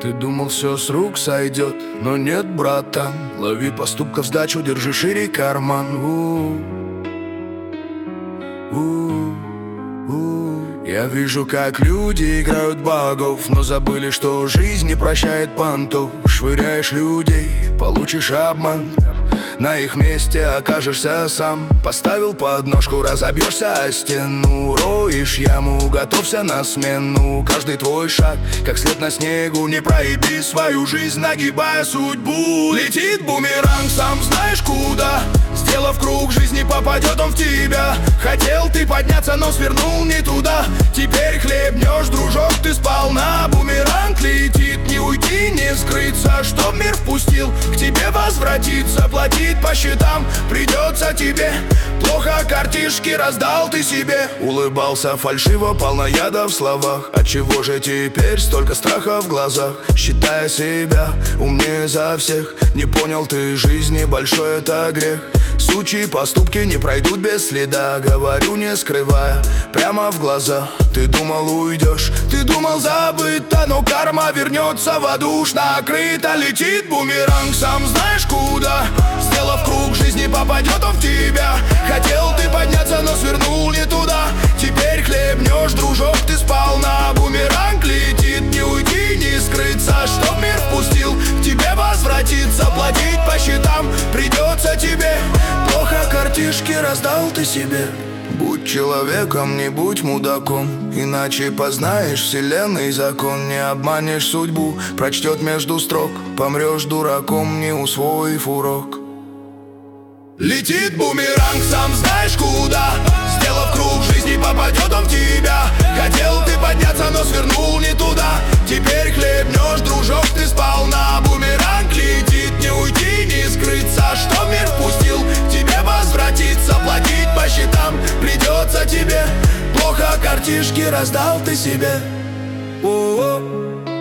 Ты думал, все с рук сойдет, но нет, братан. Лови поступков сдачу, держи шире карман. Я вижу, как люди играют богов, но забыли, что жизнь не прощает понтов. Швыряешь людей, получишь обман, на их месте окажешься сам. Поставил подножку, разобьешься о стену. Роешь яму, готовься на смену. Каждый твой шаг, как след на снегу. Не проеби свою жизнь, нагибая судьбу. Летит бумеранг, сам знаешь куда. Сделав круг, жизни попадет он в тебя. Хотел ты подняться, но свернул не туда. Теперь хлебнешь, дружок, ты сполна. Бумеранг летит, не уйти, не скрыться. Чтоб мир впустил, к тебе возвратиться. Платить по счетам придется тебе. Плохо картишки раздал ты себе. Улыбался фальшиво, полно яда в словах. Отчего же теперь столько страха в глазах? Считая себя умнее за всех. Не понял ты жизни, большой это грех. Сучьи поступки не пройдут без следа. Говорю, не скрывая, прямо в глаза. Ты думал, уйдешь, ты думал, забыто, но карма вернется в аду. Накрыто летит бумеранг, сам знаешь куда. Сделав круг, жизни попадет он в тебя. Хотел ты подняться, но свернул не туда. Теперь хлебнешь, дружок, ты сполна. Бумеранг летит, не уйти, не скрыться. Чтоб мир впустил, к тебе возвратиться. Платить по счетам придется тебе. Плохо картишки раздал ты себе. Будь человеком, не будь мудаком, иначе познаешь вселенной закон. Не обманешь судьбу, прочтет между строк. Помрешь дураком, не усвоив урок. Летит бумеранг, сам знаешь куда. Сделав круг, жизни попадет он в тебя. Хотел ты подняться, но свернул не туда. Теперь хлебнешь, дружок, ты сполна. Бумеранг летит, не уйти, не скрыться. Что мир впустил, к тебе возвратиться. Платить по счетам придется тебе. Плохо картишки раздал ты себе.